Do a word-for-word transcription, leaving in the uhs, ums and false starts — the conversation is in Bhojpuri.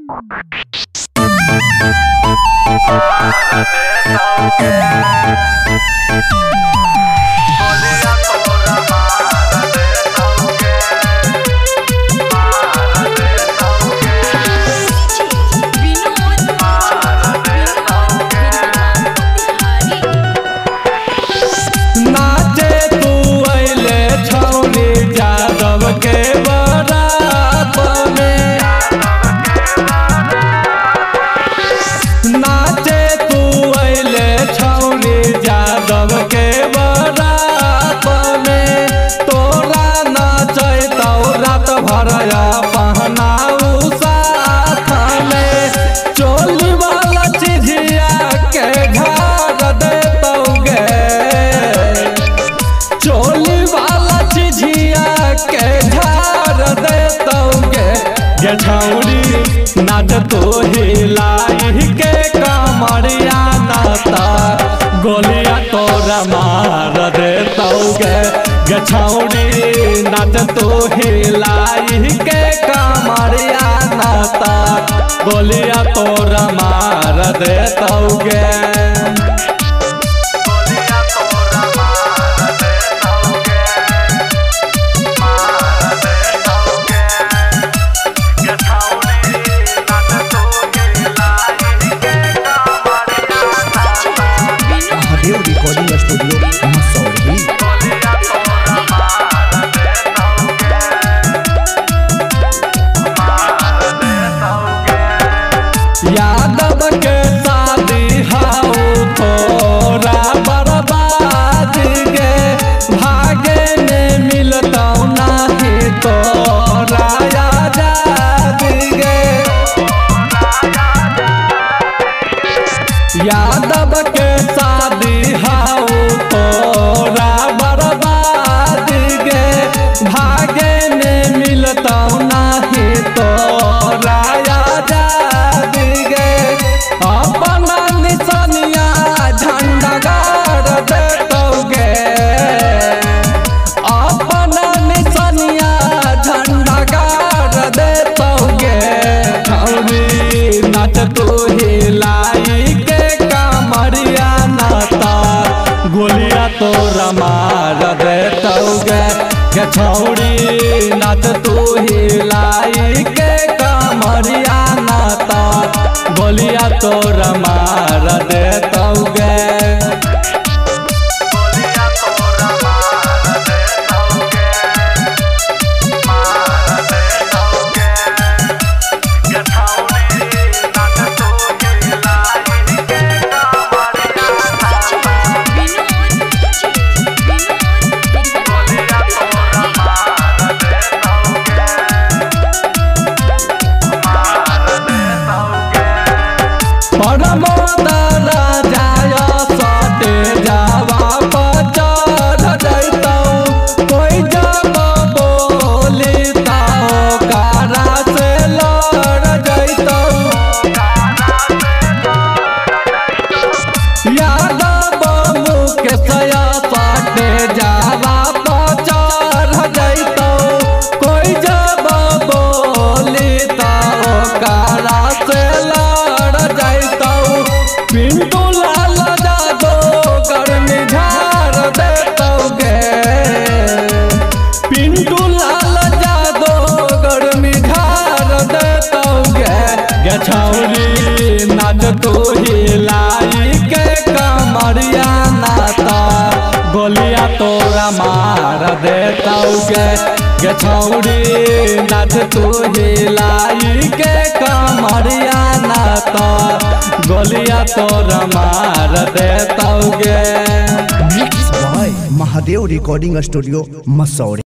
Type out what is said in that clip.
छौरी नाच तो हिलाई के कमरिया नाता गोलिया तोरा मार देतौगे गे छौरी नाच तो हिलाई के कमरिया नाता गोलिया तोरा मार देतौगे। रिकॉर्डिंग स्टूडियो मसौरी यादव के शादी हाउ थोड़ा बर्बाद गे भागे में मिलता नहीं तोरा आजाद गे यादव के शादी हाउ तोरा बर्बाद गे भागे में मिलता नहीं तोरा आजाद गे अपना निशानिया झंडा गाड़ देतौगे अपना निशानिया झंडा गाड़ देतौगे छौरी नाच तो हिलाई के कमरिया नाता गोलिया तोरा मार देतौगे गे छौरी नाच तो हिलाई के कमरिया नाता गोलिया तोरा मार देतौगे। पिंटू लाल जादो गर्मी झाड़ देतौगे पिंटू लाल जादो गर्मी झाड़ देतौगे गे छौरी नाच तो हिलाई के कमरिया नाता गोलिया तोरा मार देतौगे गे छौरी नाच तो हिलाई के कमरिया नाता गोलिया तोरा मार देतौगे। Mix by Mahadev recording studio Mussoorie.